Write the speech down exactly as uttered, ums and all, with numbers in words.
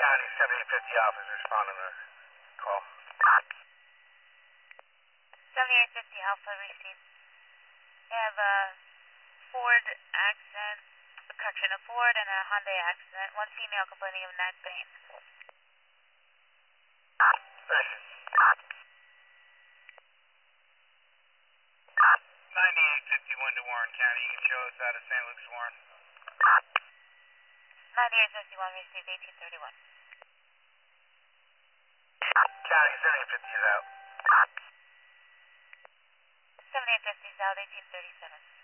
County, seventy-eight fifty officer responding to the call. seventy-eight fifty Alpha received. We have a Ford accident, correction, a Ford and a Hyundai accident. One female complaining of neck pain. ninety-eight fifty-one to Warren County. You can show us out of Saint Luke's, Warren. ninety-eight fifty-one received, eighteen thirty-one. County, seventy-eight fifty is out. seventy-eight fifty is out, eighteen thirty-seven.